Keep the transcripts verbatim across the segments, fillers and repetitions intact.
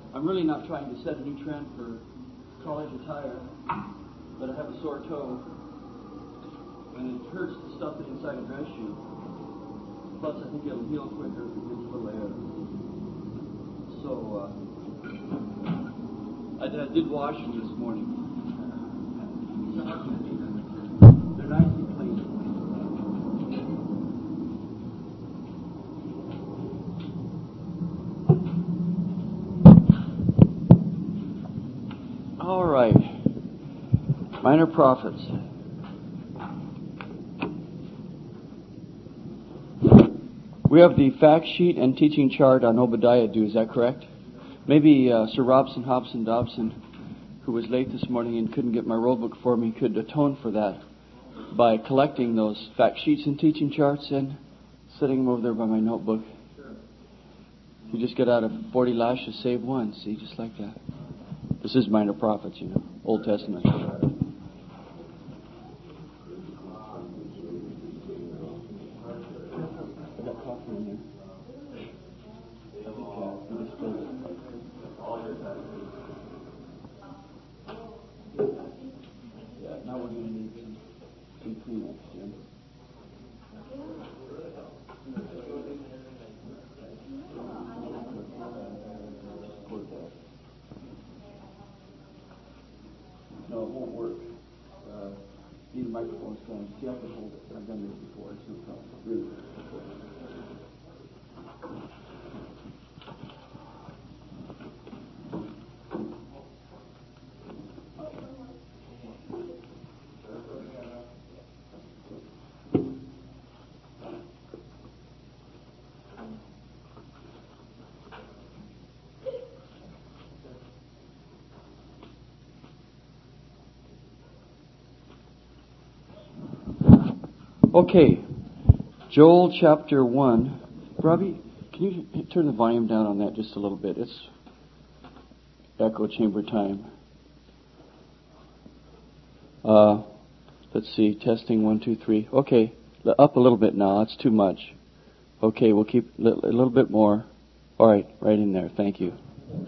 I'm really not trying to set a new trend for college attire, but I have a sore toe, and it hurts to stuff it inside a dress shoe. Plus, I think it'll heal quicker if it gets a little air. So, uh, I, I did wash them this morning. They're nice and clean. All right. Minor Prophets. We have the fact sheet and teaching chart on Obadiah due, is that correct? Maybe uh, Sir Robson Hobson Dobson, who was late this morning and couldn't get my roll book for me, could atone for that by collecting those fact sheets and teaching charts and setting them over there by my notebook. You just get out of forty lashes, save one. See, just like that. This is Minor Prophets, you know, Old Testament. No, it won't work. Uh, need a microphone stand. See, I can hold it. I've done this before. It's no problem. Really. Okay, Joel chapter one. Robbie, can you turn the volume down on that just a little bit? It's echo chamber time. Uh, let's see, testing one, two, three. Okay, up a little bit now. That's too much. Okay, we'll keep a little bit more. All right, right in there. Thank you.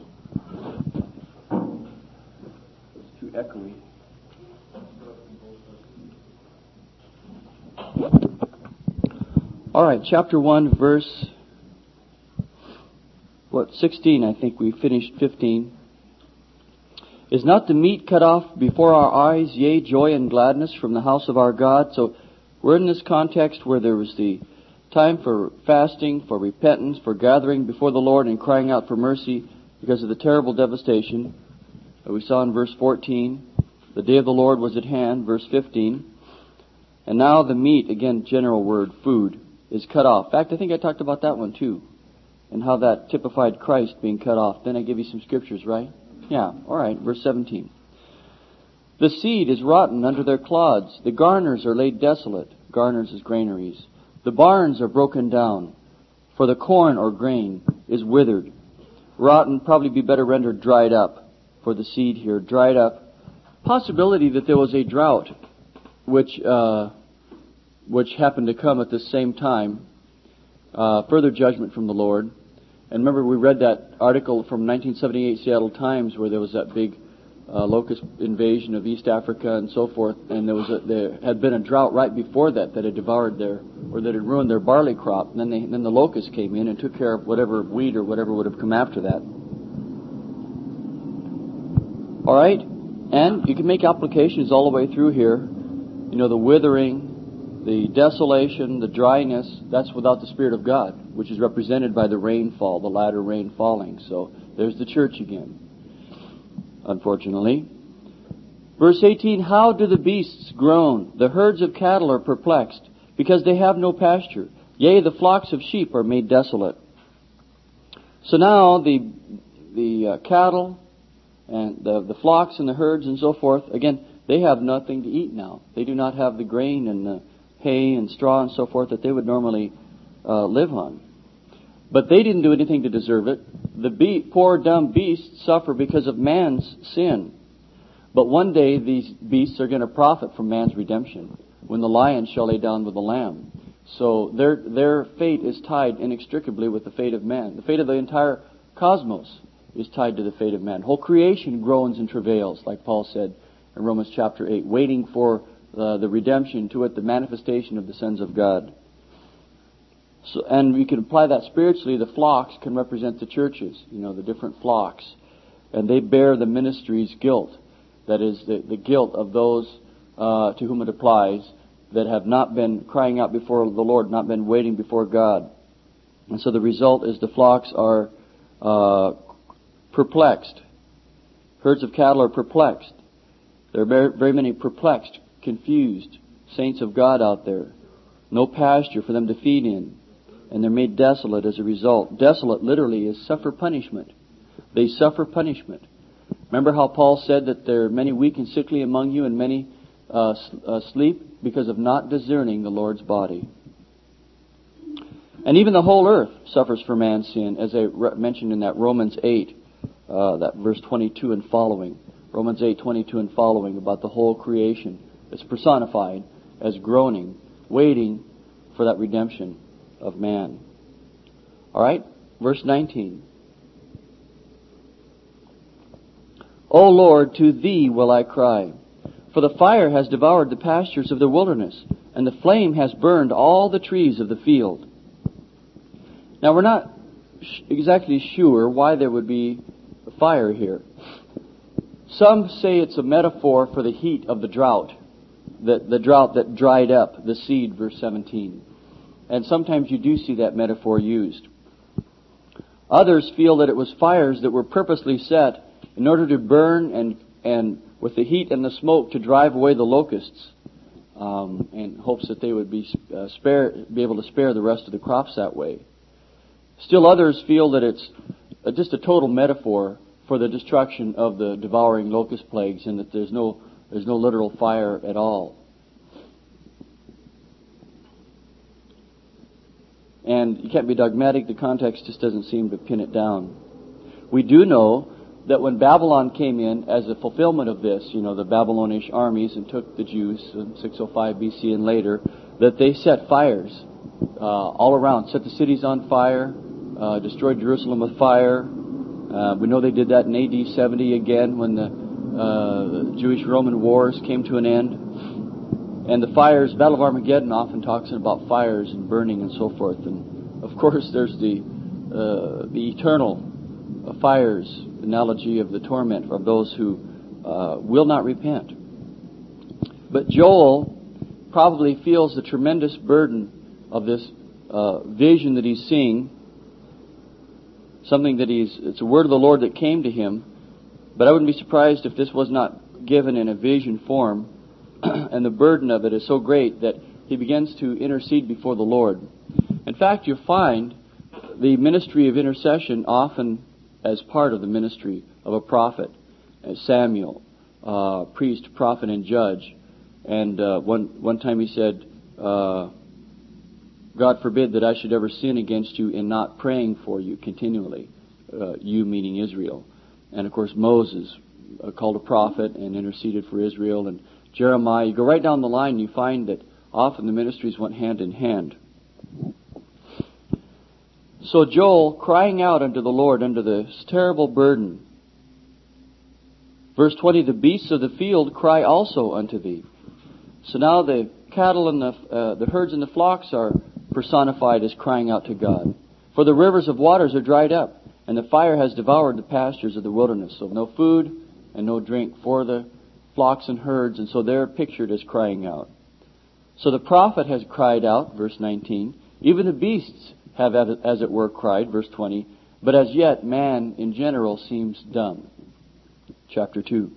It's too echoey. All right, chapter one, verse, what, sixteen, I think we finished fifteen. Is not the meat cut off before our eyes, yea, joy and gladness from the house of our God? So we're in this context where there was the time for fasting, for repentance, for gathering before the Lord and crying out for mercy because of the terrible devastation that we saw in verse fourteen. The day of the Lord was at hand, verse fifteen. And now the meat, again, general word, food, is cut off. In fact, I think I talked about that one too, and how that typified Christ being cut off. Then I give you some scriptures, right? Yeah, all right, verse seventeen. The seed is rotten under their clods. The garners are laid desolate. Garners is granaries. The barns are broken down, for the corn or grain is withered. Rotten, probably be better rendered dried up, for the seed here, dried up. Possibility that there was a drought, which uh, which happened to come at the same time. Uh, further judgment from the Lord. And remember, we read that article from nineteen seventy-eight Seattle Times where there was that big uh, locust invasion of East Africa and so forth, and there was a, there had been a drought right before that that had devoured their, or that had ruined their barley crop. And then they, then the locusts came in and took care of whatever weed or whatever would have come after that. All right, and you can make applications all the way through here. You know, the withering, the desolation, the dryness, that's without the Spirit of God, which is represented by the rainfall, the latter rain falling. So there's the church again, unfortunately. Verse eighteen, how do the beasts groan? The herds of cattle are perplexed, because they have no pasture. Yea, the flocks of sheep are made desolate. So now the the uh, cattle and the, the flocks and the herds and so forth, again, they have nothing to eat now. They do not have the grain and the hay and straw and so forth that they would normally uh, live on. But they didn't do anything to deserve it. The be- poor dumb beasts suffer because of man's sin. But one day these beasts are going to profit from man's redemption, when the lion shall lay down with the lamb. So their their fate is tied inextricably with the fate of man. The fate of the entire cosmos is tied to the fate of man. Whole creation groans and travails, like Paul said in Romans chapter eight, waiting for uh, the redemption, to it the manifestation of the sons of God. So, and we can apply that spiritually. The flocks can represent the churches, you know, the different flocks. And they bear the ministry's guilt. That is, the, the guilt of those uh, to whom it applies that have not been crying out before the Lord, not been waiting before God. And so the result is the flocks are uh, perplexed. Herds of cattle are perplexed. There are very, very many perplexed, confused saints of God out there. No pasture for them to feed in. And they're made desolate as a result. Desolate literally is suffer punishment. They suffer punishment. Remember how Paul said that there are many weak and sickly among you, and many uh, uh, sleep because of not discerning the Lord's body. And even the whole earth suffers for man's sin, as I re- mentioned in that Romans eight, uh, that verse twenty-two and following. Romans eight, twenty-two and following, about the whole creation. It's personified as groaning, waiting for that redemption of man. All right, verse nineteen. O Lord, to Thee will I cry, for the fire has devoured the pastures of the wilderness, and the flame has burned all the trees of the field. Now, we're not sh- exactly sure why there would be a fire here. Some say it's a metaphor for the heat of the drought, the, the drought that dried up the seed, verse seventeen. And sometimes you do see that metaphor used. Others feel that it was fires that were purposely set in order to burn and, and with the heat and the smoke to drive away the locusts, um, in hopes that they would be uh, spare, be able to spare the rest of the crops that way. Still others feel that it's just a total metaphor for the destruction of the devouring locust plagues, and that there's no there's no literal fire at all. And you can't be dogmatic. The context just doesn't seem to pin it down. We do know that when Babylon came in as a fulfillment of this, you know, the Babylonish armies, and took the Jews in six oh five B C and later, that they set fires uh, all around, set the cities on fire, uh, destroyed Jerusalem with fire. Uh, we know they did that in A D seventy again when the uh, Jewish-Roman wars came to an end. And the fires, Battle of Armageddon often talks about fires and burning and so forth. And of course there's the uh, the eternal uh, fires, analogy of the torment of those who uh, will not repent. But Joel probably feels the tremendous burden of this uh, vision that he's seeing, something that he's, it's a word of the Lord that came to him. But I wouldn't be surprised if this was not given in a vision form. And the burden of it is so great that he begins to intercede before the Lord. In fact, you find the ministry of intercession often as part of the ministry of a prophet, as Samuel, uh, priest, prophet, and judge. And uh, one one time he said, uh, God forbid that I should ever sin against you in not praying for you continually, uh, you meaning Israel. And of course Moses uh, called a prophet and interceded for Israel, and Jeremiah. You go right down the line, you find that often the ministries went hand in hand. So Joel, crying out unto the Lord under this terrible burden. Verse twenty, the beasts of the field cry also unto thee. So now the cattle and the uh, the herds and the flocks are personified as crying out to God. For the rivers of waters are dried up, and the fire has devoured the pastures of the wilderness. So no food and no drink for the flocks and herds, and so they're pictured as crying out. So the prophet has cried out, verse nineteen. Even the beasts have, as it were, cried, verse twenty. But as yet, man in general seems dumb. Chapter two.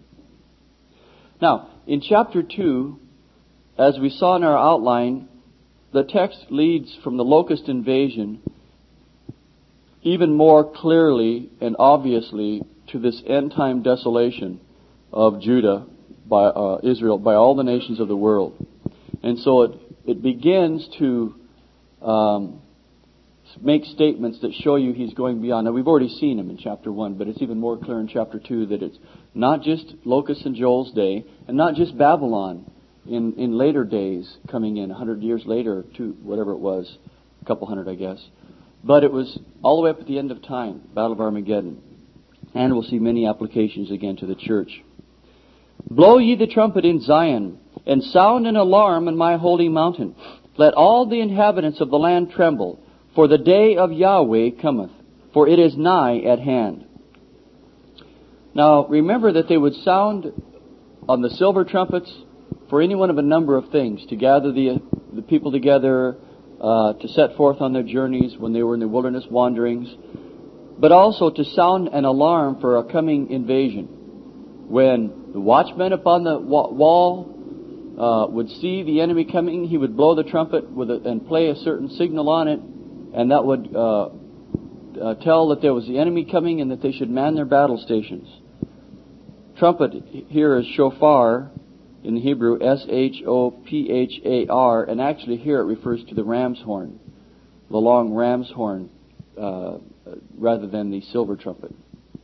Now, in chapter two, as we saw in our outline, the text leads from the locust invasion even more clearly and obviously to this end-time desolation of Judah by uh, Israel, by all the nations of the world. And so it, it begins to um, make statements that show you he's going beyond. Now, we've already seen him in chapter one, but it's even more clear in chapter two that it's not just locusts in Joel's day, and not just Babylon in, in later days coming in, a hundred years later, two, whatever it was, a couple hundred, I guess. But it was all the way up at the end of time, Battle of Armageddon. And we'll see many applications again to the church. Blow ye the trumpet in Zion, and sound an alarm in my holy mountain. Let all the inhabitants of the land tremble, for the day of Yahweh cometh, for it is nigh at hand. Now, remember that they would sound on the silver trumpets for any one of a number of things, to gather the, the people together, uh, to set forth on their journeys when they were in the wilderness wanderings, but also to sound an alarm for a coming invasion. When the watchman upon the wall uh, would see the enemy coming, he would blow the trumpet with a, and play a certain signal on it, and that would uh, uh, tell that there was the enemy coming and that they should man their battle stations. Trumpet here is shofar in the Hebrew, S H O P H A R, and actually here it refers to the ram's horn, the long ram's horn, uh, rather than the silver trumpet.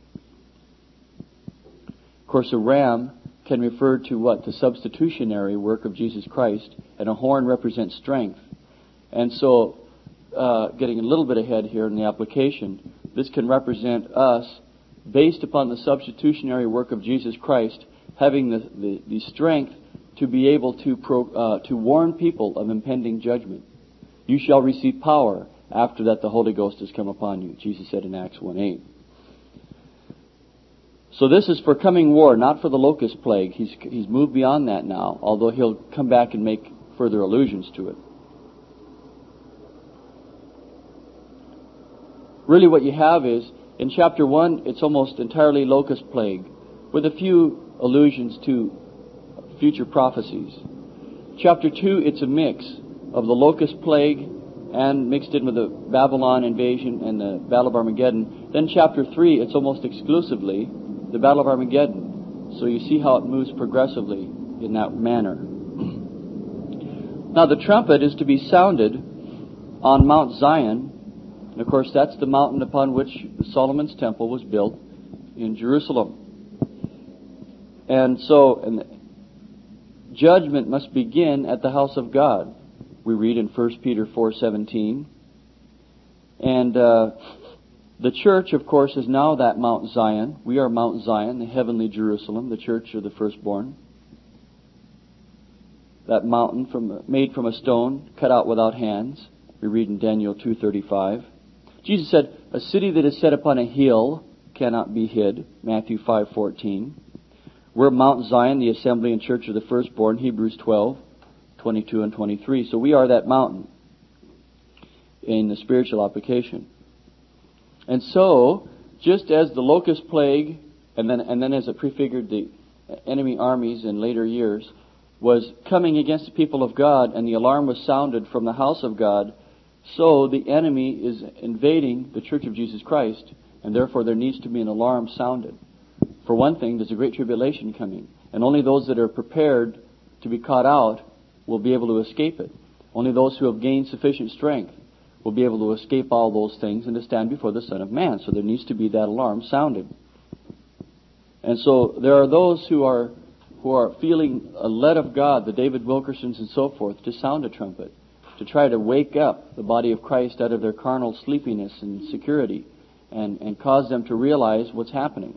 Of course, a ram can refer to what? The substitutionary work of Jesus Christ, and a horn represents strength. And so, uh, getting a little bit ahead here in the application, this can represent us, based upon the substitutionary work of Jesus Christ, having the, the, the strength to be able to pro, uh, to warn people of impending judgment. You shall receive power after that the Holy Ghost has come upon you, Jesus said in Acts one eight. So this is for coming war, not for the locust plague. He's, he's moved beyond that now, although he'll come back and make further allusions to it. Really what you have is, in chapter one, it's almost entirely locust plague, with a few allusions to future prophecies. Chapter two, it's a mix of the locust plague and mixed in with the Babylon invasion and the Battle of Armageddon. Then chapter three, it's almost exclusively the Battle of Armageddon. So you see how it moves progressively in that manner. Now the trumpet is to be sounded on Mount Zion. And of course that's the mountain upon which Solomon's temple was built in Jerusalem. And so and judgment must begin at the house of God. We read in First Peter four seventeen. And uh, the church, of course, is now that Mount Zion. We are Mount Zion, the heavenly Jerusalem, the church of the firstborn. That mountain from made from a stone, cut out without hands. We read in Daniel two thirty-five. Jesus said, a city that is set upon a hill cannot be hid. Matthew five fourteen. We're Mount Zion, the assembly and church of the firstborn. Hebrews twelve twenty-two and twenty-three. So we are that mountain in the spiritual application. And so, just as the locust plague, and then and then as it prefigured the enemy armies in later years, was coming against the people of God, and the alarm was sounded from the house of God, so the enemy is invading the church of Jesus Christ, and therefore there needs to be an alarm sounded. For one thing, there's a great tribulation coming, and only those that are prepared to be caught out will be able to escape it. Only those who have gained sufficient strength will be able to escape all those things and to stand before the Son of Man. So there needs to be that alarm sounded. And so there are those who are who are feeling a led of God, the David Wilkersons and so forth, to sound a trumpet, to try to wake up the body of Christ out of their carnal sleepiness and security, and, and cause them to realize what's happening.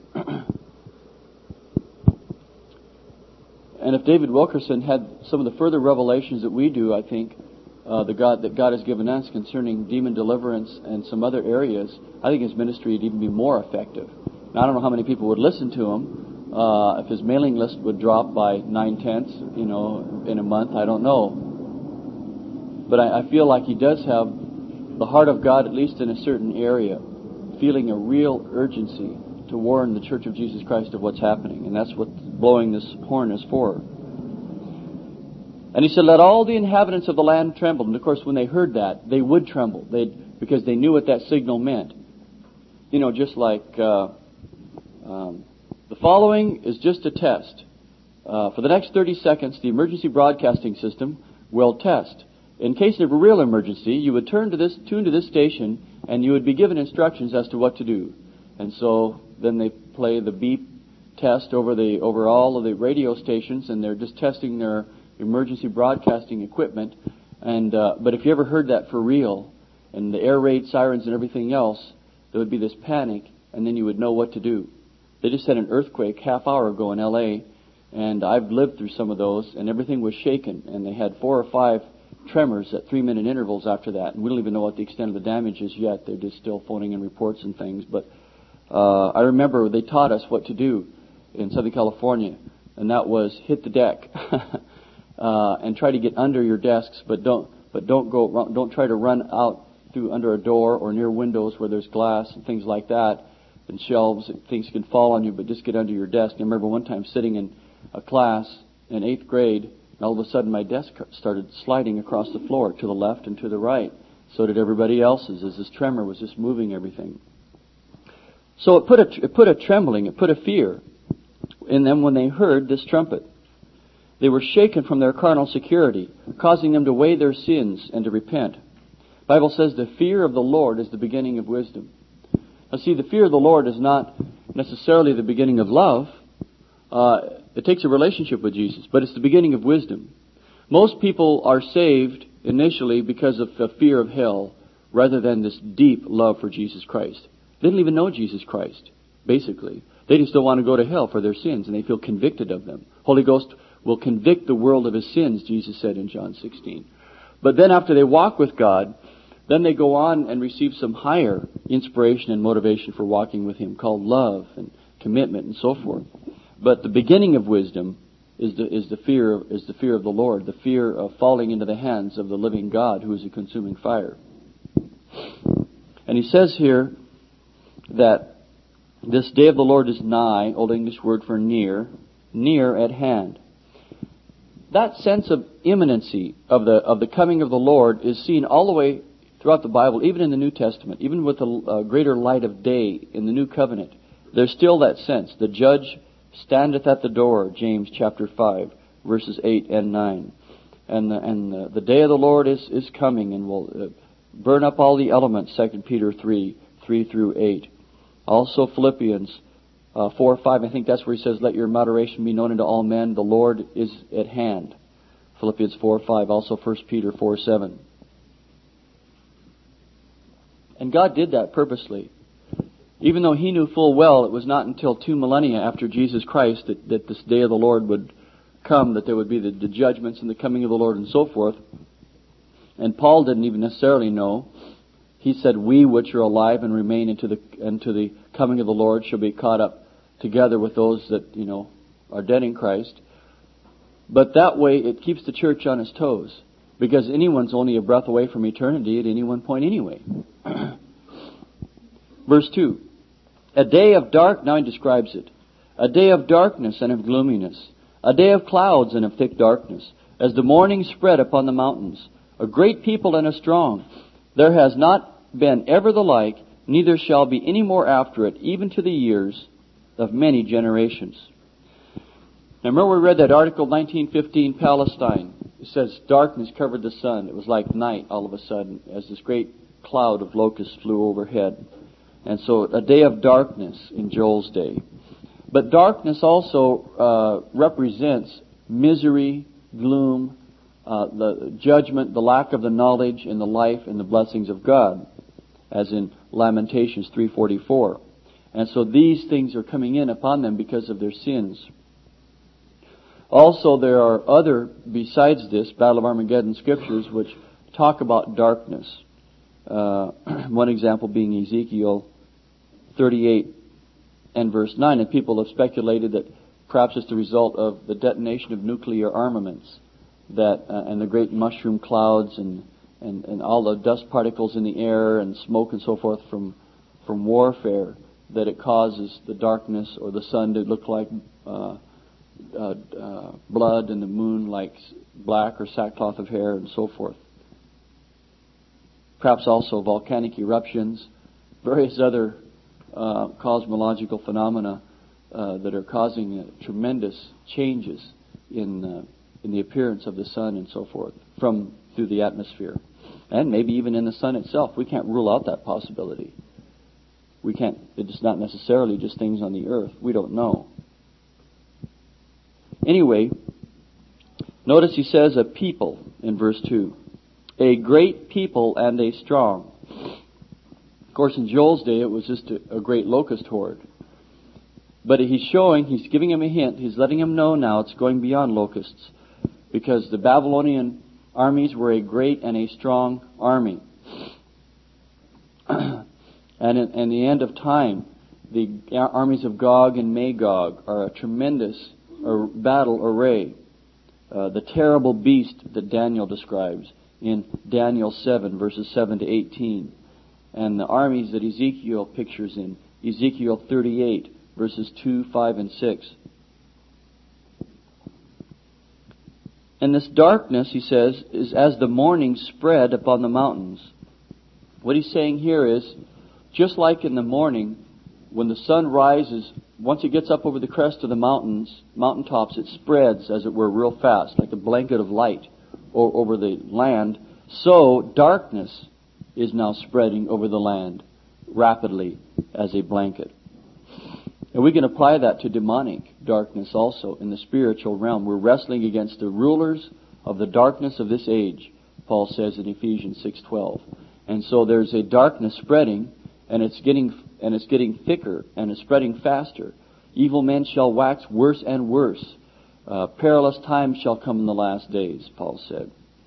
And if David Wilkerson had some of the further revelations that we do, I think, uh, the God that God has given us concerning demon deliverance and some other areas, I think his ministry would even be more effective. Now, I don't know how many people would listen to him. Uh, if his mailing list would drop by nine-tenths, you know, in a month, I don't know. But I, I feel like he does have the heart of God, at least in a certain area, feeling a real urgency to warn the Church of Jesus Christ of what's happening. And that's what blowing this horn is for. And he said, let all the inhabitants of the land tremble. And of course, when they heard that, they would tremble, They'd, because they knew what that signal meant. You know, just like uh, um, the following is just a test. Uh, for the next thirty seconds, the emergency broadcasting system will test. In case of a real emergency, you would turn to this, tune to this station, and you would be given instructions as to what to do. And so then they play the beep test over the over all of the radio stations, and they're just testing their emergency broadcasting equipment. And uh, but if you ever heard that for real, and the air raid sirens and everything else, there would be this panic, and then you would know what to do. They just had an earthquake half hour ago in L A, and I've lived through some of those, and everything was shaken, and they had four or five tremors at three-minute intervals after that, and we don't even know what the extent of the damage is yet. They're just still phoning in reports and things, but uh, I remember they taught us what to do in Southern California, and that was hit the deck uh, and try to get under your desks, but don't but don't go don't try to run out through under a door or near windows where there's glass and things like that, and shelves and things can fall on you, but just get under your desk. I remember one time sitting in a class in eighth grade, and all of a sudden my desk started sliding across the floor to the left and to the right. So did everybody else's, as this tremor was just moving everything. So it put a it put a trembling, it put a fear in them when they heard this trumpet. They were shaken from their carnal security, causing them to weigh their sins and to repent. The Bible says the fear of the Lord is the beginning of wisdom. Now see, the fear of the Lord is not necessarily the beginning of love. Uh, it takes a relationship with Jesus, but it's the beginning of wisdom. Most people are saved initially because of the fear of hell rather than this deep love for Jesus Christ. They didn't even know Jesus Christ, basically. They just don't want to go to hell for their sins, and they feel convicted of them. Holy Ghost will convict the world of his sins, Jesus said in John sixteen. But then after they walk with God, then they go on and receive some higher inspiration and motivation for walking with him, called love and commitment and so forth. But the beginning of wisdom is the is the fear is the fear of the Lord, the fear of falling into the hands of the living God, who is a consuming fire. And he says here that this day of the Lord is nigh, Old English word for near, near at hand. That sense of imminency of the of the coming of the Lord is seen all the way throughout the Bible, even in the New Testament, even with the uh, greater light of day in the New Covenant. There's still that sense. The judge standeth at the door, James chapter five, verses eight and nine. And the, and the, the day of the Lord is, is coming and will uh, burn up all the elements, Second Peter three, three through eight. Also Philippians uh, four, five, I think that's where he says, let your moderation be known unto all men. The Lord is at hand. Philippians four, five. Also First Peter four, seven. And God did that purposely. Even though he knew full well it was not until two millennia after Jesus Christ that, that this day of the Lord would come, that there would be the, the judgments and the coming of the Lord and so forth. And Paul didn't even necessarily know. He said, we which are alive and remain into the into the coming of the Lord shall be caught up together with those that, you know, are dead in Christ. But that way it keeps the church on its toes, because anyone's only a breath away from eternity at any one point anyway. Verse two. A day of dark, now he describes it, a day of darkness and of gloominess, a day of clouds and of thick darkness, as the morning spread upon the mountains, a great people and a strong. There has not been ever the like, neither shall be any more after it, even to the years of many generations. Now remember we read that article, nineteen fifteen, Palestine. It says darkness covered the sun. It was like night all of a sudden, as this great cloud of locusts flew overhead. And so a day of darkness in Joel's day. But darkness also uh, represents misery, gloom, uh, the judgment, the lack of the knowledge and the life and the blessings of God, as in Lamentations three forty-four. And so these things are coming in upon them because of their sins. Also, there are other, besides this, Battle of Armageddon scriptures, which talk about darkness. Uh, one example being Ezekiel thirty-eight and verse nine. And people have speculated that perhaps it's the result of the detonation of nuclear armaments, that uh, and the great mushroom clouds and, and, and all the dust particles in the air and smoke and so forth from from warfare, that it causes the darkness or the sun to look like uh, uh, uh, blood and the moon like black or sackcloth of hair and so forth. Perhaps also volcanic eruptions, various other uh, cosmological phenomena uh, that are causing uh, tremendous changes in uh, in the appearance of the sun and so forth from through the atmosphere, and maybe even in the sun itself. We can't rule out that possibility. We can't. It's not necessarily just things on the earth. We don't know. Anyway, notice he says a people in verse two. A great people and a strong. Of course, in Joel's day, it was just a, a great locust horde. But he's showing, he's giving him a hint, he's letting him know now it's going beyond locusts. Because the Babylonian armies were a great and a strong army. And in, in the end of time, the armies of Gog and Magog are a tremendous uh, battle array. Uh, the terrible beast that Daniel describes in Daniel seven, verses seven to eighteen. And the armies that Ezekiel pictures in Ezekiel thirty-eight, verses two, five, and six. And this darkness, he says, is as the morning spread upon the mountains. What he's saying here is, just like in the morning, when the sun rises, once it gets up over the crest of the mountains, mountaintops, it spreads, as it were, real fast, like a blanket of light over the land. So darkness is now spreading over the land rapidly as a blanket. And we can apply that to demonic darkness also in the spiritual realm. We're wrestling against the rulers of the darkness of this age, Paul says in Ephesians six twelve. And so there's a darkness spreading, and it's getting and it's getting thicker, and it's spreading faster. Evil men shall wax worse and worse. Uh, perilous times shall come in the last days, Paul said.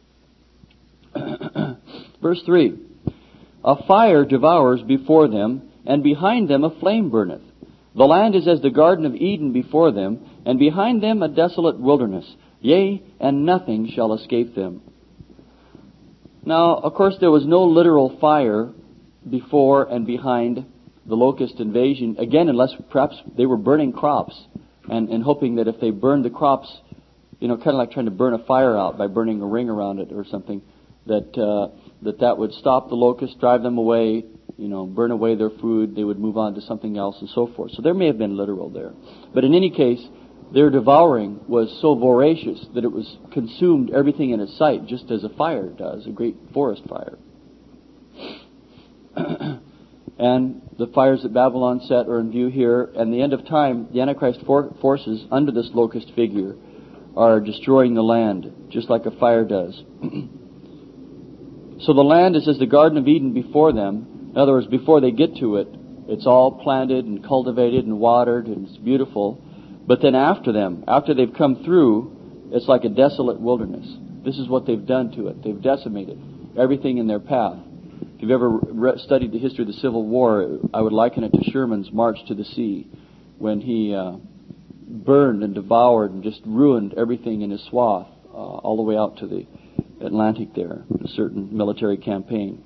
Verse three. A fire devours before them, and behind them a flame burneth. The land is as the Garden of Eden before them, and behind them a desolate wilderness. Yea, and nothing shall escape them. Now, of course, there was no literal fire before and behind the locust invasion. Again, unless perhaps they were burning crops and, and hoping that if they burned the crops, you know, kind of like trying to burn a fire out by burning a ring around it or something, that uh, that that would stop the locusts, drive them away, you know, burn away their food, they would move on to something else and so forth. So there may have been literal there. But in any case, their devouring was so voracious that it was consumed everything in its sight, just as a fire does, a great forest fire. And the fires that Babylon set are in view here. And the end of time, the Antichrist for- forces under this locust figure are destroying the land, just like a fire does. So the land is as the Garden of Eden before them. In other words, before they get to it, it's all planted and cultivated and watered and it's beautiful. But then after them, after they've come through, it's like a desolate wilderness. This is what they've done to it. They've decimated everything in their path. If you've ever re- studied the history of the Civil War, I would liken it to Sherman's March to the Sea, when he uh, burned and devoured and just ruined everything in his swath, uh, all the way out to the Atlantic there, a certain military campaign.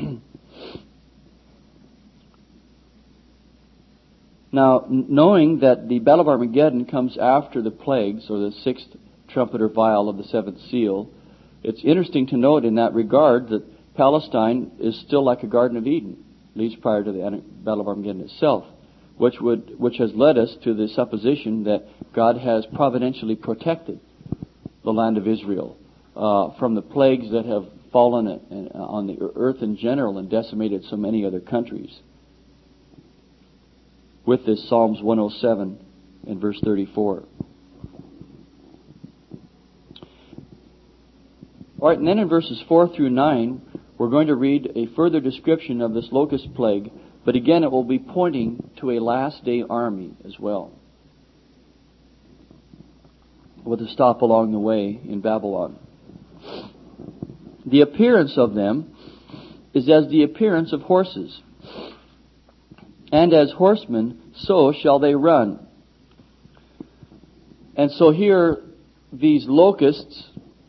Now, knowing that the Battle of Armageddon comes after the plagues, or the sixth trumpet or vial of the seventh seal, it's interesting to note in that regard that Palestine is still like a Garden of Eden, at least prior to the Battle of Armageddon itself, which would which has led us to the supposition that God has providentially protected the land of Israel uh, from the plagues that have fallen on the earth in general and decimated so many other countries. With this, Psalms one oh seven and verse thirty-four. All right, and then in verses four through nine, we're going to read a further description of this locust plague, but again it will be pointing to a last day army as well, with a stop along the way in Babylon. The appearance of them is as the appearance of horses, and as horsemen, so shall they run. And so here, these locusts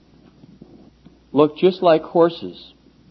look just like horses.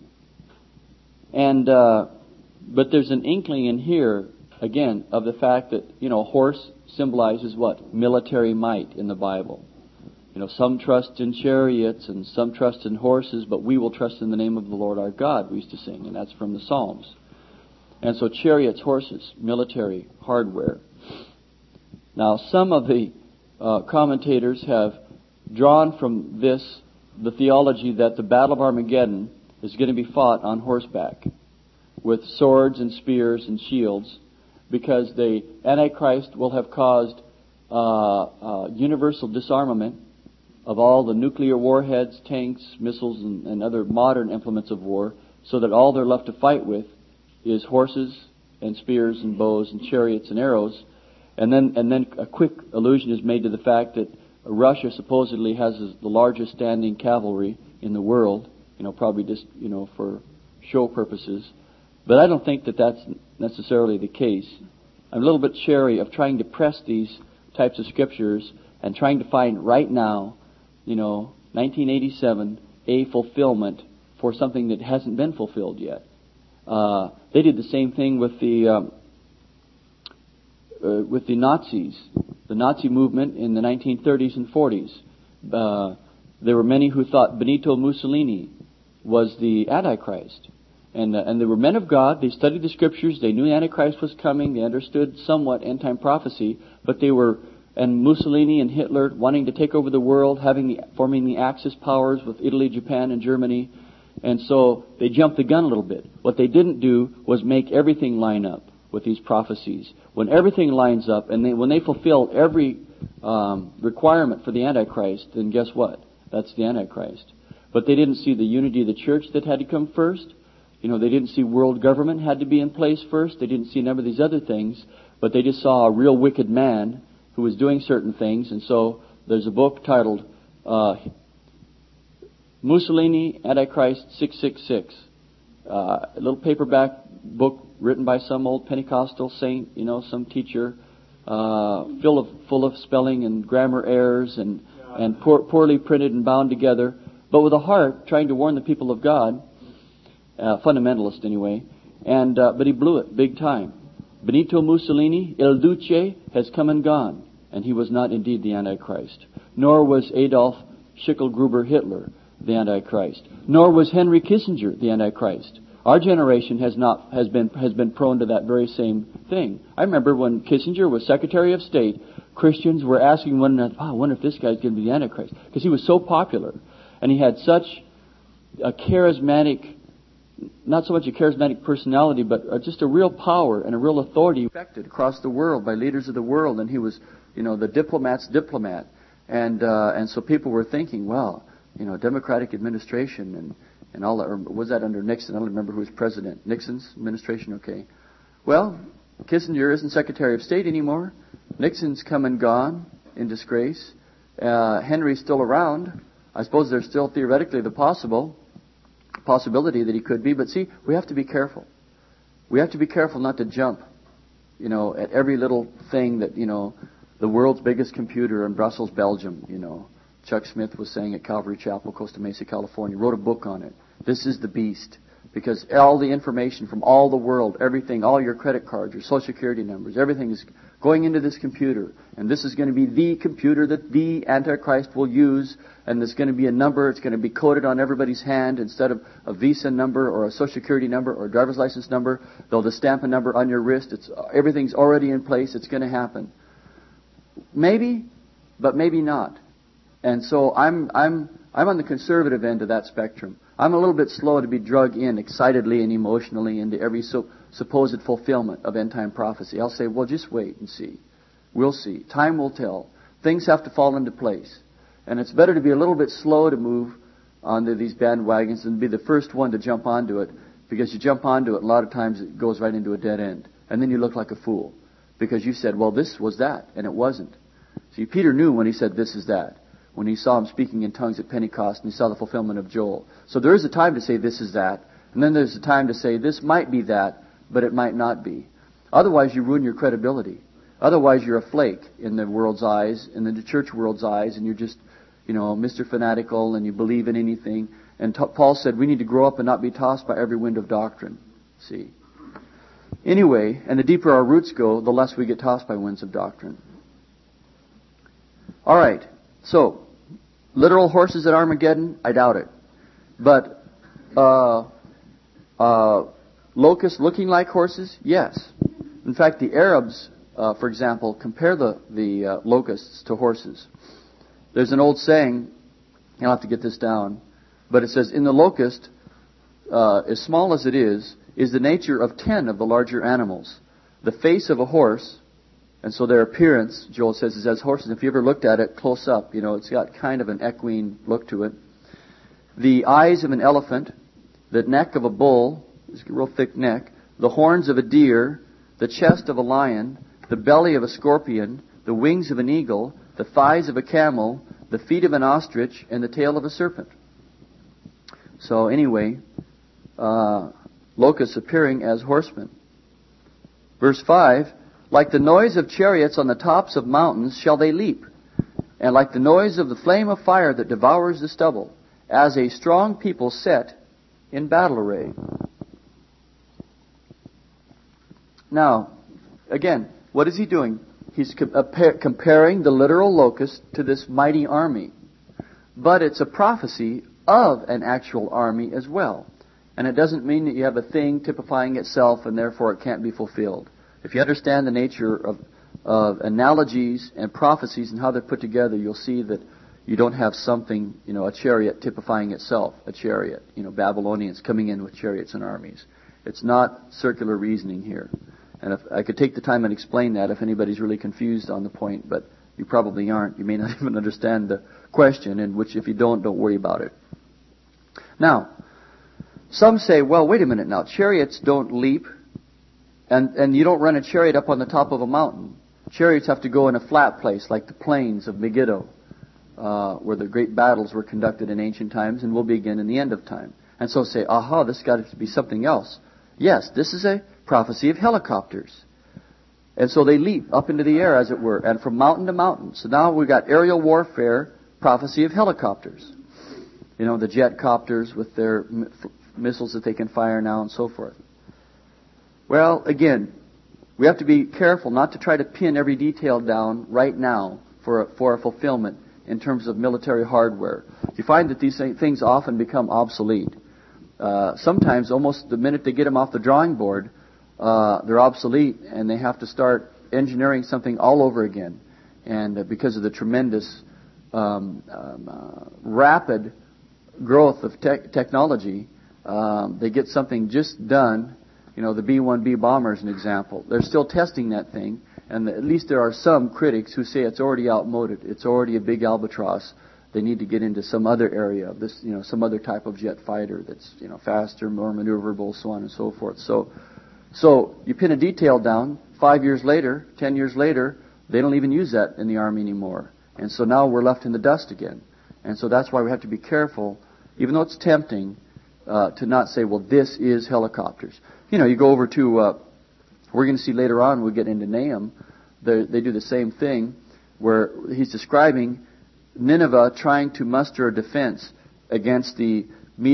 And, uh, but there's an inkling in here, again, of the fact that, you know, horse symbolizes what? Military might in the Bible. You know, some trust in chariots and some trust in horses, but we will trust in the name of the Lord our God, we used to sing, and that's from the Psalms. And so chariots, horses, military hardware. Now, some of the uh, commentators have drawn from this the theology that the Battle of Armageddon is going to be fought on horseback with swords and spears and shields, because the Antichrist will have caused uh, uh, universal disarmament of all the nuclear warheads, tanks, missiles, and, and other modern implements of war, so that all they're left to fight with is horses and spears and bows and chariots and arrows. And then and then a quick allusion is made to the fact that Russia supposedly has the largest standing cavalry in the world, you know, probably just, you know, for show purposes. But I don't think that that's necessarily the case. I'm a little bit chary of trying to press these types of scriptures and trying to find right now, you know, nineteen eighty-seven, a fulfillment for something that hasn't been fulfilled yet. Uh, they did the same thing with the um, uh, with the Nazis, the Nazi movement in the nineteen thirties and forties. Uh, there were many who thought Benito Mussolini was the Antichrist. And, uh, and they were men of God. They studied the Scriptures. They knew the Antichrist was coming. They understood somewhat end-time prophecy. But they were, and Mussolini and Hitler wanting to take over the world, having the, forming the Axis powers with Italy, Japan, and Germany. And so they jumped the gun a little bit. What they didn't do was make everything line up with these prophecies. When everything lines up, and they, when they fulfill every um, requirement for the Antichrist, then guess what? That's the Antichrist. But they didn't see the unity of the church that had to come first. You know, they didn't see world government had to be in place first. They didn't see a number of these other things. But they just saw a real wicked man who was doing certain things. And so there's a book titled uh, Mussolini, Antichrist six six six. Uh, a little paperback book written by some old Pentecostal saint, you know, some teacher, uh, full of full of spelling and grammar errors and, and poor, poorly printed and bound together, but with a heart trying to warn the people of God. Uh, fundamentalist anyway, and uh, but he blew it big time. Benito Mussolini, Il Duce, has come and gone, and he was not indeed the Antichrist. Nor was Adolf Schicklgruber Hitler the Antichrist. Nor was Henry Kissinger the Antichrist. Our generation has not has been has been prone to that very same thing. I remember when Kissinger was Secretary of State, Christians were asking one another, "Oh, I wonder if this guy's going to be the Antichrist," because he was so popular, and he had such a charismatic. Not so much a charismatic personality, but just a real power and a real authority respected across the world by leaders of the world. And he was, you know, the diplomat's diplomat. And uh, and so people were thinking, well, you know, Democratic administration and, and all that. Or was that under Nixon? I don't remember who was president. Nixon's administration, okay. Well, Kissinger isn't Secretary of State anymore. Nixon's come and gone in disgrace. Uh, Henry's still around. I suppose there's still theoretically the possible possibility that he could be, but see, we have to be careful. We have to be careful not to jump, you know, at every little thing that, you know, the world's biggest computer in Brussels, Belgium, you know, Chuck Smith was saying at Calvary Chapel, Costa Mesa, California, wrote a book on it. This is the beast. Because all the information from all the world, everything, all your credit cards, your social security numbers, everything is going into this computer. And this is going to be the computer that the Antichrist will use. And there's going to be a number. It's going to be coded on everybody's hand instead of a Visa number or a social security number or a driver's license number. They'll just stamp a number on your wrist. It's everything's already in place. It's going to happen. Maybe, but maybe not. And so I'm I'm I'm on the conservative end of that spectrum. I'm a little bit slow to be drug in excitedly and emotionally into every so, supposed fulfillment of end-time prophecy. I'll say, well, just wait and see. We'll see. Time will tell. Things have to fall into place. And it's better to be a little bit slow to move onto these bandwagons than be the first one to jump onto it, because you jump onto it, a lot of times it goes right into a dead end. And then you look like a fool because you said, well, this was that, and it wasn't. See, Peter knew when he said this is that, when he saw him speaking in tongues at Pentecost and he saw the fulfillment of Joel. So there is a time to say this is that, and then there's a time to say this might be that, but it might not be. Otherwise you ruin your credibility. Otherwise you're a flake in the world's eyes, in the church world's eyes, and you're just, you know, Mister Fanatical and you believe in anything. And t- Paul said we need to grow up and not be tossed by every wind of doctrine. See? Anyway, and the deeper our roots go, the less we get tossed by winds of doctrine. All right, so literal horses at Armageddon? I doubt it. But uh, uh, locusts looking like horses? Yes. In fact, the Arabs, uh, for example, compare the, the uh, locusts to horses. There's an old saying, I'll have to get this down, but it says, in the locust, uh, as small as it is, is the nature of ten of the larger animals. The face of a horse, and so their appearance, Joel says, is as horses. If you ever looked at it close up, you know, it's got kind of an equine look to it. The eyes of an elephant, the neck of a bull, it's a real thick neck, the horns of a deer, the chest of a lion, the belly of a scorpion, the wings of an eagle, the thighs of a camel, the feet of an ostrich, and the tail of a serpent. So anyway, uh, locusts appearing as horsemen. Verse five, like the noise of chariots on the tops of mountains shall they leap, and like the noise of the flame of fire that devours the stubble, as a strong people set in battle array. Now, again, what is he doing? He's comparing the literal locust to this mighty army. But it's a prophecy of an actual army as well. And it doesn't mean that you have a thing typifying itself and therefore it can't be fulfilled. If you understand the nature of, of analogies and prophecies and how they're put together, you'll see that you don't have something, you know, a chariot typifying itself, a chariot. You know, Babylonians coming in with chariots and armies. It's not circular reasoning here. And if I could take the time and explain that if anybody's really confused on the point, but you probably aren't. You may not even understand the question, in which if you don't, don't worry about it. Now, some say, well, wait a minute now. Chariots don't leap, and, and you don't run a chariot up on the top of a mountain. Chariots have to go in a flat place, like the plains of Megiddo, uh, where the great battles were conducted in ancient times and will begin in the end of time. And so say, aha, this got to be something else. Yes, this is a prophecy of helicopters. And so they leap up into the air, as it were, and from mountain to mountain. So now we've got aerial warfare, prophecy of helicopters. You know, the jet copters with their m- missiles that they can fire now and so forth. Well, again, we have to be careful not to try to pin every detail down right now for a, for a fulfillment in terms of military hardware. You find that these things often become obsolete. Uh, sometimes, almost the minute they get them off the drawing board, uh, they're obsolete, and they have to start engineering something all over again. And uh, because of the tremendous, um, um, uh, rapid growth of te- technology, um, they get something just done. You know, the B one B bomber is an example. They're still testing that thing, and at least there are some critics who say it's already outmoded. It's already a big albatross. They need to get into some other area of this, you know, some other type of jet fighter that's, you know, faster, more maneuverable, so on and so forth. So, so you pin a detail down. Five years later, ten years later, they don't even use that in the Army anymore. And so now we're left in the dust again. And so that's why we have to be careful, even though it's tempting, uh, to not say, well, this is helicopters. You know, you go over to, uh, we're going to see later on, we get into Nahum, they do the same thing, where he's describing Nineveh trying to muster a defense against the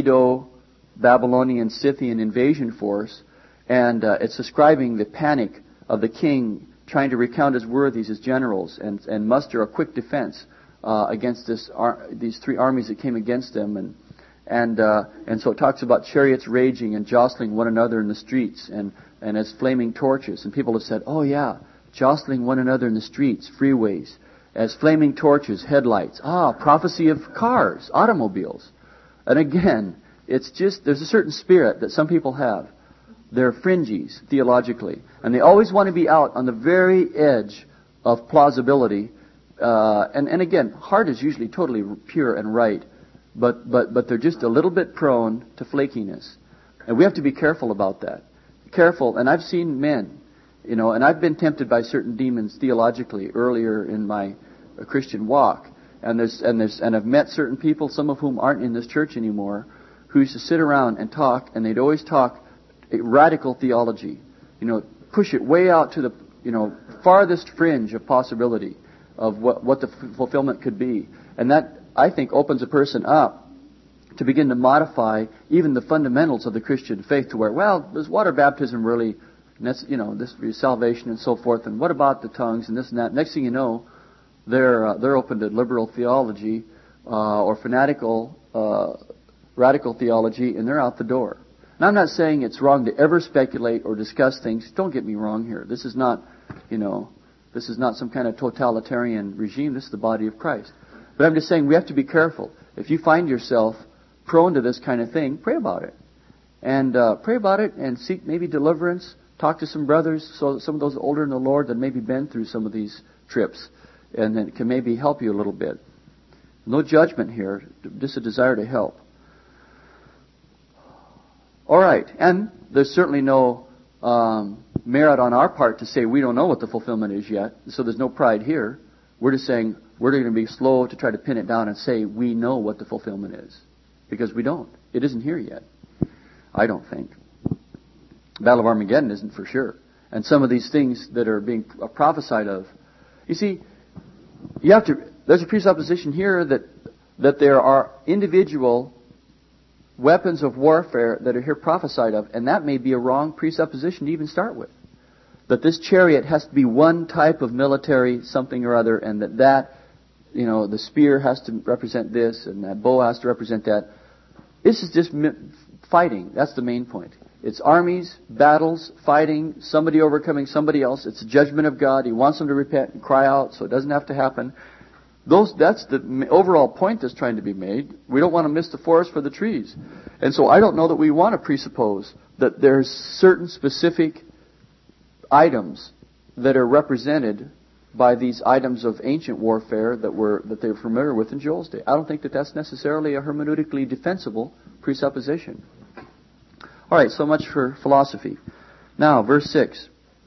Medo-Babylonian Scythian invasion force, and uh, it's describing the panic of the king trying to recount his worthies, his generals, and, and muster a quick defense uh, against this ar- these three armies that came against them, and and uh, and so it talks about chariots raging and jostling one another in the streets, and and as flaming torches, and people have said, oh yeah, jostling one another in the streets, freeways, as flaming torches, headlights. Ah, prophecy of cars, automobiles. And again, it's just, there's a certain spirit that some people have. They're fringies, theologically. And they always want to be out on the very edge of plausibility. Uh, and, and again, heart is usually totally pure and right. But, but, but they're just a little bit prone to flakiness. And we have to be careful about that. Careful. And I've seen men, you know, and I've been tempted by certain demons theologically earlier in my uh, Christian walk, and there's and there's and I've met certain people, some of whom aren't in this church anymore, who used to sit around and talk, and they'd always talk a radical theology, you know, push it way out to the you know farthest fringe of possibility of what what the f- fulfillment could be, and that I think opens a person up to begin to modify even the fundamentals of the Christian faith to where, well, does water baptism really? And that's, you know, this for your salvation and so forth. And what about the tongues and this and that? Next thing you know, they're uh, they're open to liberal theology uh, or fanatical uh, radical theology, and they're out the door. And I'm not saying it's wrong to ever speculate or discuss things. Don't get me wrong here. This is not, you know, this is not some kind of totalitarian regime. This is the body of Christ. But I'm just saying we have to be careful. If you find yourself prone to this kind of thing, pray about it, and uh, pray about it, and seek maybe deliverance. Talk to some brothers, so some of those older in the Lord that maybe been through some of these trips, and that can maybe help you a little bit. No judgment here, just a desire to help. All right, and there's certainly no um, merit on our part to say we don't know what the fulfillment is yet, so there's no pride here. We're just saying we're going to be slow to try to pin it down and say we know what the fulfillment is. Because we don't. It isn't here yet. I don't think. Battle of Armageddon isn't for sure. And some of these things that are being prophesied of. You see, you have to, there's a presupposition here that, that there are individual weapons of warfare that are here prophesied of, and that may be a wrong presupposition to even start with. That this chariot has to be one type of military something or other, and that that, you know, the spear has to represent this, and that bow has to represent that. This is just fighting. That's the main point. It's armies, battles, fighting, somebody overcoming somebody else. It's a judgment of God. He wants them to repent and cry out, so it doesn't have to happen. Those, that's the overall point that's trying to be made. We don't want to miss the forest for the trees. And so I don't know that we want to presuppose that there's certain specific items that are represented by these items of ancient warfare that were that they were familiar with in Joel's day. I don't think that that's necessarily a hermeneutically defensible presupposition. All right, so much for philosophy. Now, verse six.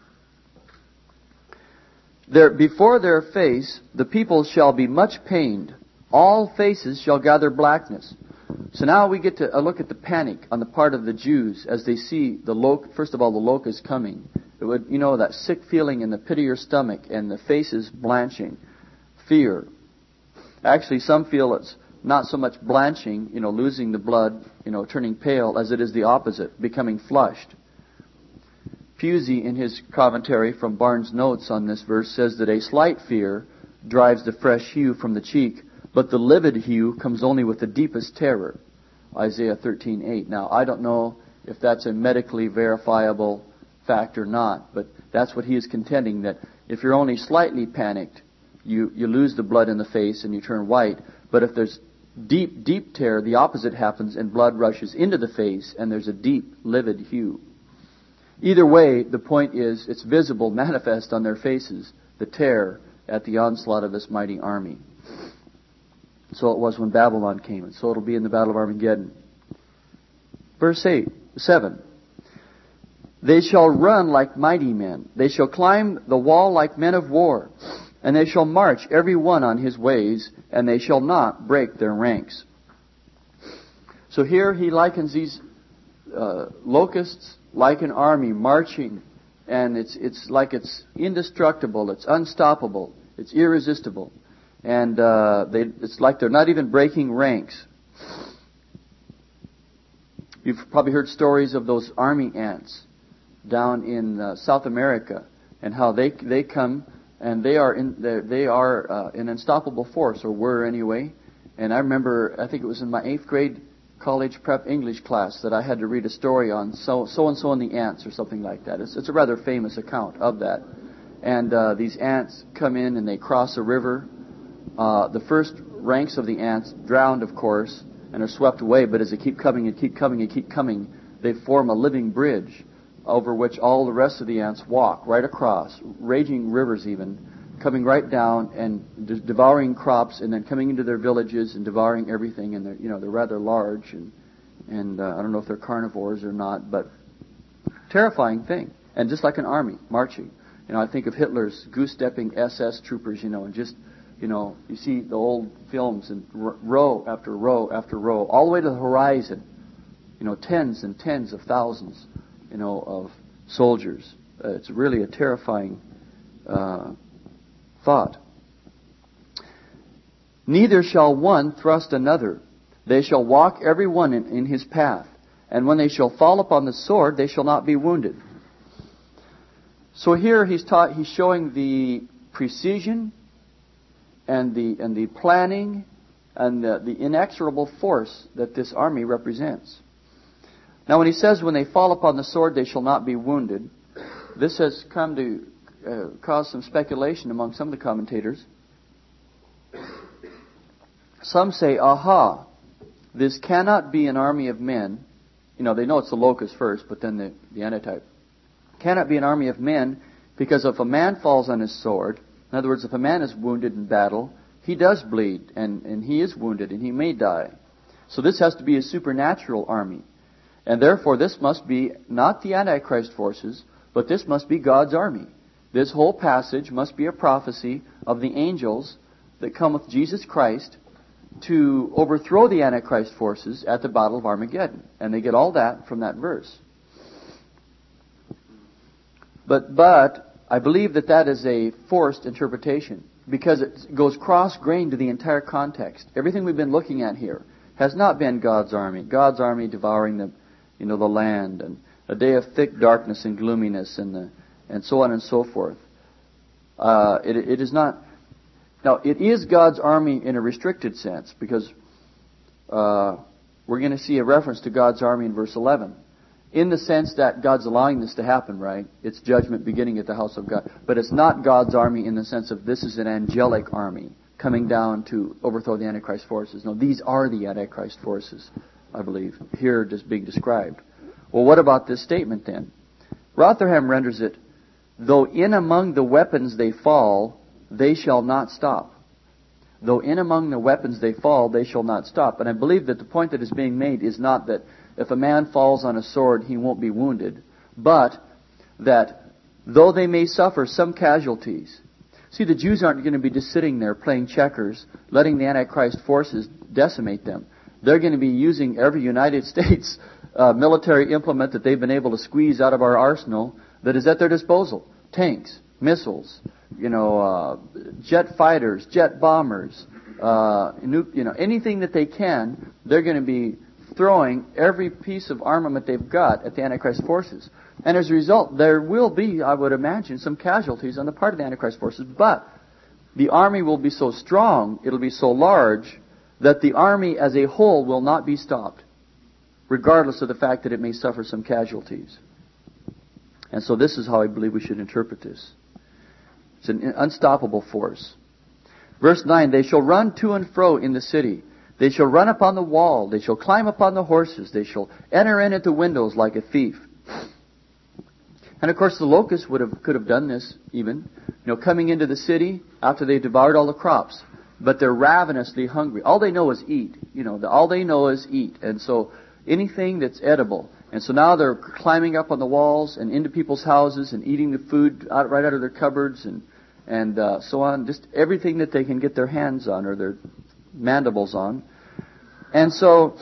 There, before their face, the people shall be much pained. All faces shall gather blackness. So now we get to a look at the panic on the part of the Jews as they see the lo- first of all the locust coming. It would, you know, that sick feeling in the pit of your stomach and the faces blanching, fear. Actually, some feel it's not so much blanching, you know, losing the blood, you know, turning pale, as it is the opposite, becoming flushed. Pusey, in his commentary from Barnes' Notes on this verse, says that a slight fear drives the fresh hue from the cheek, but the livid hue comes only with the deepest terror. Isaiah thirteen eight. Now, I don't know if that's a medically verifiable fact or not, but that's what he is contending, that if you're only slightly panicked, you, you lose the blood in the face and you turn white. But if there's deep, deep terror, the opposite happens and blood rushes into the face and there's a deep, livid hue. Either way, the point is, it's visible, manifest on their faces, the terror at the onslaught of this mighty army. So it was when Babylon came, and so it'll be in the Battle of Armageddon. Verse eight, seven. They shall run like mighty men. They shall climb the wall like men of war. And they shall march every one on his ways, and they shall not break their ranks. So here he likens these uh, locusts like an army marching, and it's it's like it's indestructible, it's unstoppable, it's irresistible, and uh, they, it's like they're not even breaking ranks. You've probably heard stories of those army ants down in uh, South America, and how they they come and they are in they are uh, an unstoppable force, or were anyway. And I remember, I think it was in my eighth grade college prep English class that I had to read a story on so so and so and the ants or something like that. It's, it's a rather famous account of that. And uh, these ants come in and they cross a river. Uh, the first ranks of the ants drowned, of course, and are swept away. But as they keep coming and keep coming and keep coming, they form a living bridge over which all the rest of the ants walk right across, raging rivers even, coming right down and de- devouring crops, and then coming into their villages and devouring everything. And they're, you know, they're rather large, and and uh, I don't know if they're carnivores or not, but terrifying thing. And just like an army marching, you know, I think of Hitler's goose-stepping S S troopers, you know, and just, you know, you see the old films and r- row after row after row, all the way to the horizon. You know, tens and tens of thousands, you know, of soldiers. Uh, it's really a terrifying Uh, thought. Neither shall one thrust another. They shall walk every one in, in his path. And when they shall fall upon the sword, they shall not be wounded. So here he's taught, he's showing the precision and the and the planning and the, the inexorable force that this army represents. Now when he says when they fall upon the sword, they shall not be wounded, this has come to Uh, caused some speculation among some of the commentators. Some say, aha, this cannot be an army of men. You know, they know it's the locust first, but then the, the antitype. Cannot be an army of men, because if a man falls on his sword, in other words, if a man is wounded in battle, he does bleed, and, and he is wounded, and he may die. So this has to be a supernatural army. And therefore, this must be not the Antichrist forces, But this must be God's army. This whole passage must be a prophecy of the angels that come with Jesus Christ to overthrow the Antichrist forces at the Battle of Armageddon. And they get all that from that verse. But, but I believe that that is a forced interpretation because it goes cross-grained to the entire context. Everything we've been looking at here has not been God's army. God's army devouring the, you know, the land, and a day of thick darkness and gloominess, and the, and so on and so forth. Uh, it, it is not. Now, it is God's army in a restricted sense, because uh, we're going to see a reference to God's army in verse eleven. In the sense that God's allowing this to happen, right? It's judgment beginning at the house of God. But it's not God's army in the sense of this is an angelic army coming down to overthrow the Antichrist forces. No, these are the Antichrist forces, I believe, here just being described. Well, what about this statement then? Rotherham renders it, though in among the weapons they fall, they shall not stop. Though in among the weapons they fall, they shall not stop. And I believe that the point that is being made is not that if a man falls on a sword, he won't be wounded, but that though they may suffer some casualties. See, the Jews aren't going to be just sitting there playing checkers, letting the Antichrist forces decimate them. They're going to be using every United States uh, military implement that they've been able to squeeze out of our arsenal that is at their disposal. Tanks, missiles, you know, uh, jet fighters, jet bombers, uh, you know, anything that they can, they're going to be throwing every piece of armament they've got at the Antichrist forces. And as a result, there will be, I would imagine, some casualties on the part of the Antichrist forces. But the army will be so strong, it'll be so large, that the army as a whole will not be stopped, regardless of the fact that it may suffer some casualties. And so this is how I believe we should interpret this. It's an unstoppable force. Verse nine, they shall run to and fro in the city. They shall run upon the wall. They shall climb upon the horses. They shall enter in at the windows like a thief. And of course the locusts would have, could have done this even. You know, coming into the city after they devoured all the crops. But they're ravenously hungry. All they know is eat. You know, the, all they know is eat. And so anything that's edible. And so now they're climbing up on the walls and into people's houses and eating the food out, right out of their cupboards and, and uh, so on. Just everything that they can get their hands on or their mandibles on. And so,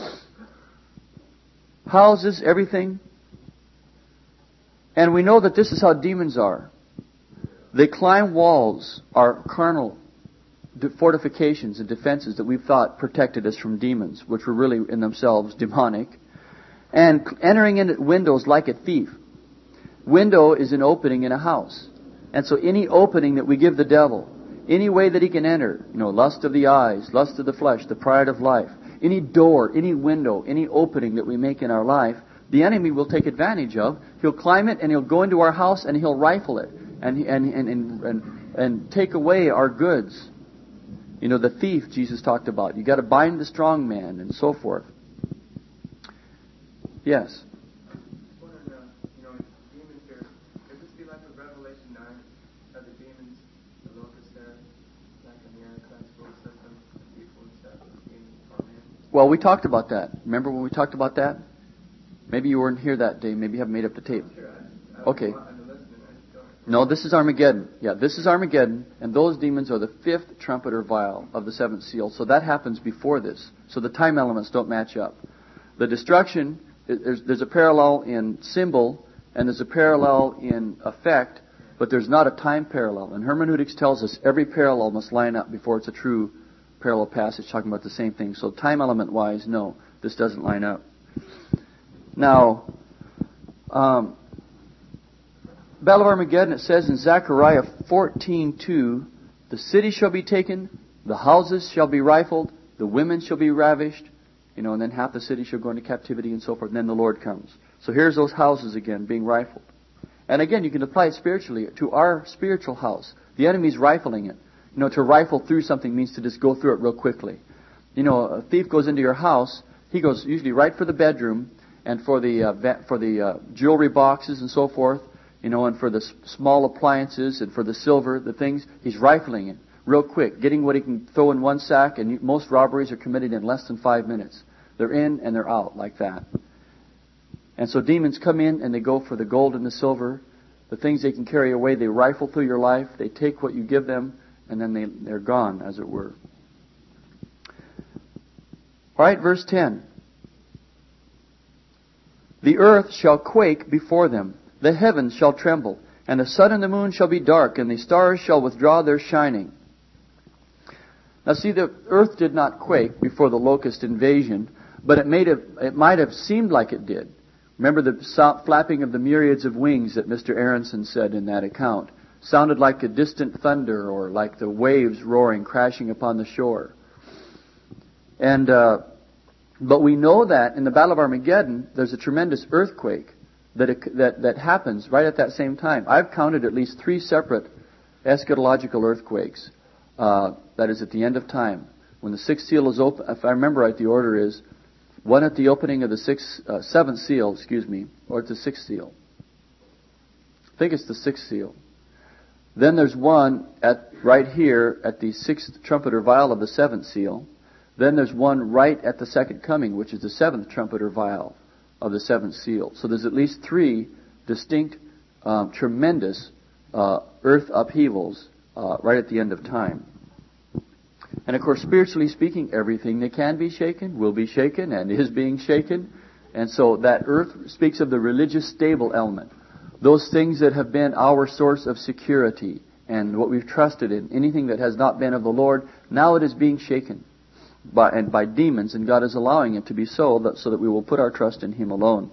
houses, everything. And we know that this is how demons are. They climb walls, are carnal fortifications and defenses that we thought protected us from demons, which were really in themselves demonic. And entering in at windows like a thief. Window is an opening in a house. And so any opening that we give the devil, any way that he can enter, you know, lust of the eyes, lust of the flesh, the pride of life, any door, any window, any opening that we make in our life, the enemy will take advantage of. He'll climb it and he'll go into our house and he'll rifle it and and and and, and, and take away our goods. You know, the thief Jesus talked about. You got to bind the strong man and so forth. Yes. Well, we talked about that. Remember when we talked about that? Maybe you weren't here that day. Maybe you haven't made up the tape. Okay. No, this is Armageddon. Yeah, this is Armageddon. And those demons are the fifth trumpet or vial of the seventh seal. So that happens before this. So the time elements don't match up. The destruction, there's, there's a parallel in symbol and there's a parallel in effect, but there's not a time parallel. And hermeneutics tells us every parallel must line up before it's a true parallel passage talking about the same thing. So time element wise, no, this doesn't line up. Now, um, Battle of Armageddon, it says in Zechariah fourteen two, the city shall be taken, the houses shall be rifled, the women shall be ravished, you know, and then half the city shall go into captivity and so forth, and then the Lord comes. So here's those houses again being rifled. And again, you can apply it spiritually to our spiritual house. The enemy's rifling it. You know, to rifle through something means to just go through it real quickly. You know, a thief goes into your house, he goes usually right for the bedroom and for the uh, va- for the uh, jewelry boxes and so forth, you know, and for the s- small appliances and for the silver, the things, he's rifling it real quick, getting what he can throw in one sack, and most robberies are committed in less than five minutes. They're in and they're out like that. And so demons come in and they go for the gold and the silver, the things they can carry away, they rifle through your life, they take what you give them, and then they, they're gone, as it were. All right, verse ten. The earth shall quake before them, the heavens shall tremble, and the sun and the moon shall be dark, and the stars shall withdraw their shining. Now see, the earth did not quake before the locust invasion, but it, made a, it might have seemed like it did. Remember the flapping of the myriads of wings that Mister Aronson said in that account. Sounded like a distant thunder or like the waves roaring, crashing upon the shore. And uh, but we know that in the Battle of Armageddon, there's a tremendous earthquake that, it, that, that happens right at that same time. I've counted at least three separate eschatological earthquakes. Uh, that is at the end of time. When the sixth seal is open, if I remember right, the order is one at the opening of the sixth, uh, seventh seal, excuse me, or it's the sixth seal. I think it's the sixth seal. Then there's one at right here at the sixth trumpet or vial of the seventh seal. Then there's one right at the second coming, which is the seventh trumpet or vial of the seventh seal. So there's at least three distinct, um, tremendous uh, earth upheavals uh, right at the end of time. And of course, spiritually speaking, everything that can be shaken will be shaken and is being shaken. And so that earth speaks of the religious stable element. Those things that have been our source of security and what we've trusted in, anything that has not been of the Lord, now it is being shaken by, and by demons, and God is allowing it to be so, that, so that we will put our trust in Him alone.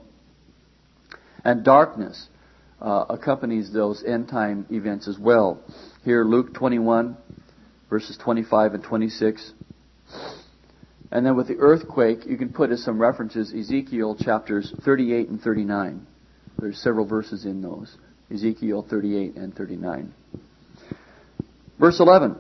And darkness uh, accompanies those end-time events as well. Here, Luke twenty-one, verses twenty-five and twenty-six. And then with the earthquake, you can put as some references Ezekiel chapters thirty-eight and thirty-nine. There's several verses in those. Ezekiel thirty-eight and thirty-nine. Verse eleven.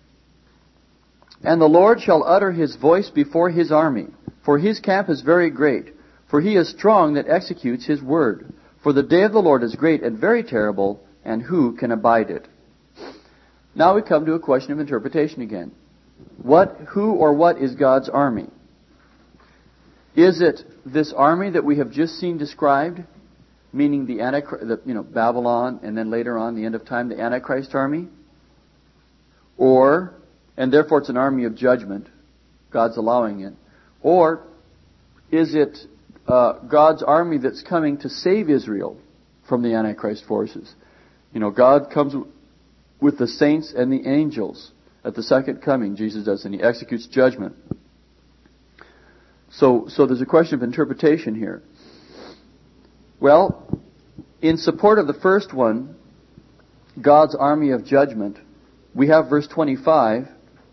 And the Lord shall utter His voice before His army, for His camp is very great, for He is strong that executes His word. For the day of the Lord is great and very terrible, and who can abide it? Now we come to a question of interpretation again. What, who or what is God's army? Is it this army that we have just seen described, meaning the, Antichrist, the you know Babylon, and then later on, the end of time, the Antichrist army? Or, and therefore it's an army of judgment, God's allowing it. Or is it uh, God's army that's coming to save Israel from the Antichrist forces? You know, God comes with the saints and the angels at the second coming, Jesus does, and He executes judgment. So, so there's a question of interpretation here. Well, in support of the first one, God's army of judgment, we have verse twenty-five,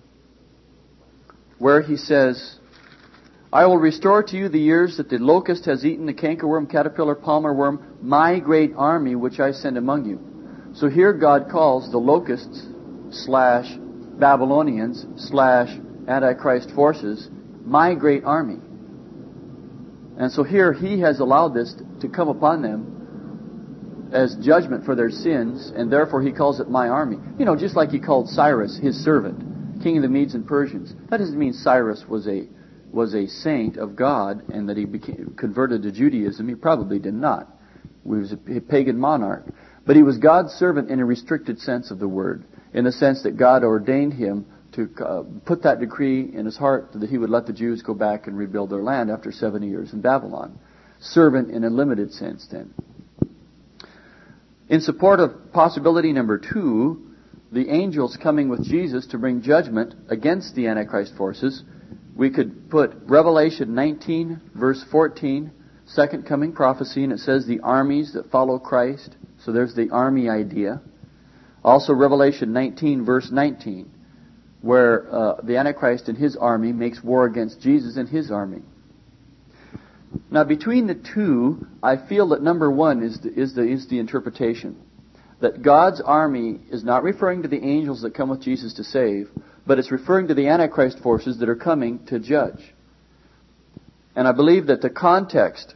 where He says, I will restore to you the years that the locust has eaten, the cankerworm, caterpillar, palmer worm, my great army which I send among you. So here God calls the locusts slash Babylonians slash Antichrist forces my great army. And so here He has allowed this to come upon them as judgment for their sins, and therefore He calls it my army. You know, just like He called Cyrus His servant, king of the Medes and Persians. That doesn't mean Cyrus was a was a saint of God and that he became converted to Judaism. He probably did not. He was a pagan monarch. But he was God's servant in a restricted sense of the word, in the sense that God ordained him to uh, put that decree in his heart that He would let the Jews go back and rebuild their land after seventy years in Babylon. Servant in a limited sense then. In support of possibility number two, the angels coming with Jesus to bring judgment against the Antichrist forces, we could put Revelation nineteen, verse fourteen, second coming prophecy, and it says the armies that follow Christ. So there's the army idea. Also Revelation nineteen, verse nineteen, where uh, the Antichrist and his army makes war against Jesus and His army. Now between the two, I feel that number one is the, is the, is the interpretation. That God's army is not referring to the angels that come with Jesus to save, but it's referring to the Antichrist forces that are coming to judge. And I believe that the context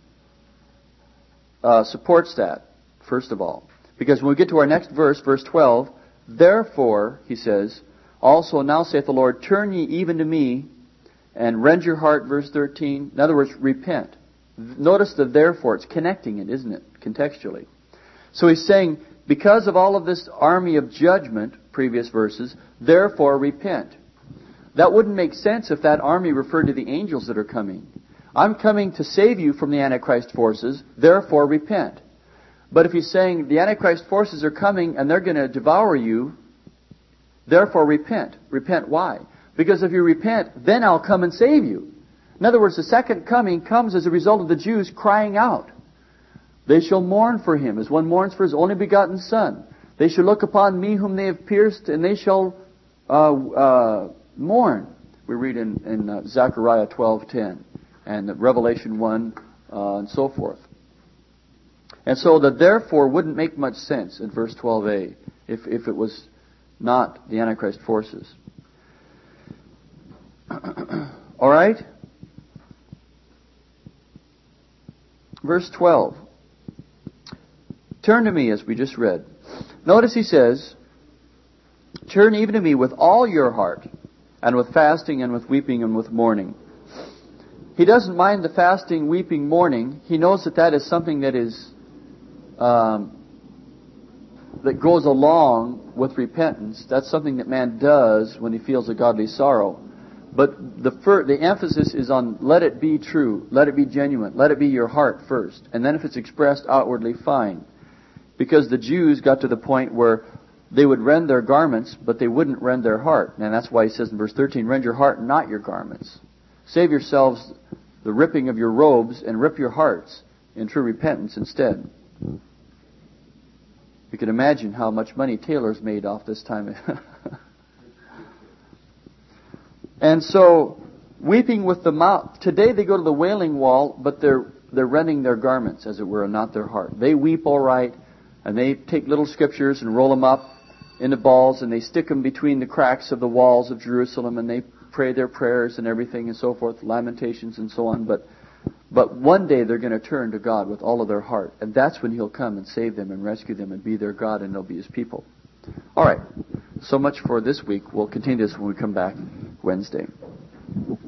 uh, supports that, first of all. Because when we get to our next verse, verse twelve, therefore, He says, also now saith the Lord, turn ye even to me, and rend your heart, verse thirteen. In other words, repent. Notice the therefore, it's connecting it, isn't it, contextually. So he's saying, because of all of this army of judgment, previous verses, therefore repent. That wouldn't make sense if that army referred to the angels that are coming. I'm coming to save you from the Antichrist forces, therefore repent. But if he's saying the Antichrist forces are coming and they're going to devour you, therefore repent. Repent why? Because if you repent, then I'll come and save you. In other words, the second coming comes as a result of the Jews crying out. They shall mourn for him as one mourns for his only begotten Son. They shall look upon me whom they have pierced, and they shall uh, uh, mourn. We read in, in uh, Zechariah twelve ten and Revelation one uh, and so forth. And so the therefore wouldn't make much sense in verse twelve a if, if it was not the Antichrist forces. All right? Verse twelve. Turn to me, as we just read. Notice he says, turn even to me with all your heart, and with fasting, and with weeping, and with mourning. He doesn't mind the fasting, weeping, mourning. He knows that that is something that is um, that goes along with repentance. That's something that man does when he feels a godly sorrow. But the fir- the emphasis is on let it be true, let it be genuine, let it be your heart first. And then if it's expressed outwardly, fine. Because the Jews got to the point where they would rend their garments, but they wouldn't rend their heart. And that's why he says in verse thirteen, rend your heart, not your garments. Save yourselves the ripping of your robes and rip your hearts in true repentance instead. You can imagine how much money tailors made off this time. And so, weeping with the mouth. Today they go to the wailing wall, but they're they're rending their garments, as it were, and not their heart. They weep all right, and they take little scriptures and roll them up into balls, and they stick them between the cracks of the walls of Jerusalem, and they pray their prayers and everything and so forth, lamentations and so on. But but one day they're going to turn to God with all of their heart, and that's when He'll come and save them and rescue them and be their God, and they'll be His people. All right. So much for this week. We'll continue this when we come back Wednesday.